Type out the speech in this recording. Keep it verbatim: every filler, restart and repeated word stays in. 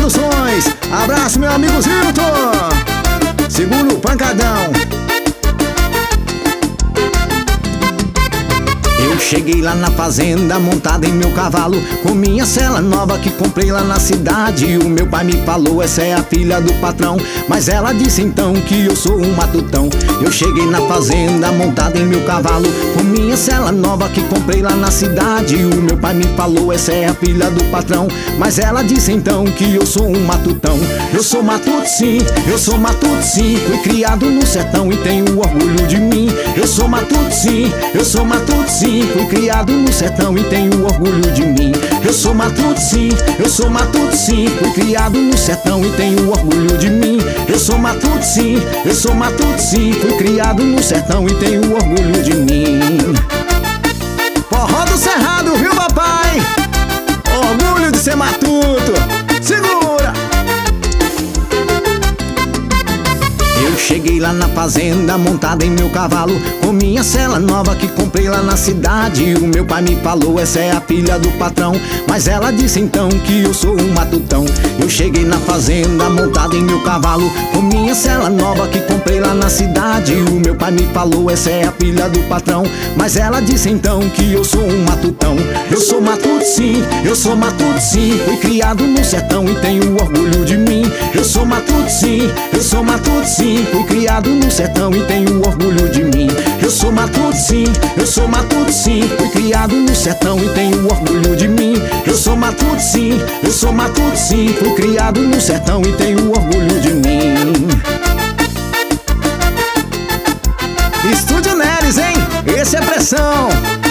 Produções. Abraço, meu amigo Zilton. Segura o pancadão. Eu cheguei lá na fazenda montado em meu cavalo, com minha cela nova que comprei lá na cidade. O meu pai me falou, essa é a filha do patrão, mas ela disse então que eu sou um matutão. Eu cheguei na fazenda montado em meu cavalo, com minha cela nova que comprei lá na cidade. O meu pai me falou, essa é a filha do patrão, mas ela disse então que eu sou um matutão. Eu sou matuto sim, eu sou matuto sim, fui criado no sertão e tenho orgulho de mim. Eu sou matuto sim, eu sou matuto sim, fui criado no sertão e tenho orgulho de mim. Eu sou matuto sim, eu sou matuto sim, fui criado no sertão e tenho orgulho de mim. Eu sou matuto sim, eu sou matuto sim, fui criado no sertão e tenho orgulho de mim. Forró do Cerrado, viu papai? Orgulho de ser matuto. Segura! Eu cheguei lá na fazenda montado em meu cavalo, com minha cela nova que comprei lá na cidade. O meu pai me falou, essa é a filha do patrão, mas ela disse então que eu sou um matutão. Eu cheguei na fazenda montado em meu cavalo, com minha cela nova que comprei lá na cidade. O meu pai me falou, essa é a filha do patrão, mas ela disse então que eu sou um matutão. Eu sou matuto sim, eu sou matuto sim, fui criado no sertão e tenho orgulho de mim. Eu sou matuto sim, eu sou matuto sim, fui criado no sertão e tenho orgulho de mim. Eu sou matuto sim, eu sou matuto sim, fui criado no sertão e tenho orgulho de mim. Eu sou matuto sim, eu sou matuto sim, fui criado no sertão e tenho orgulho de mim. Estúdio Neres, hein? Esse é pressão.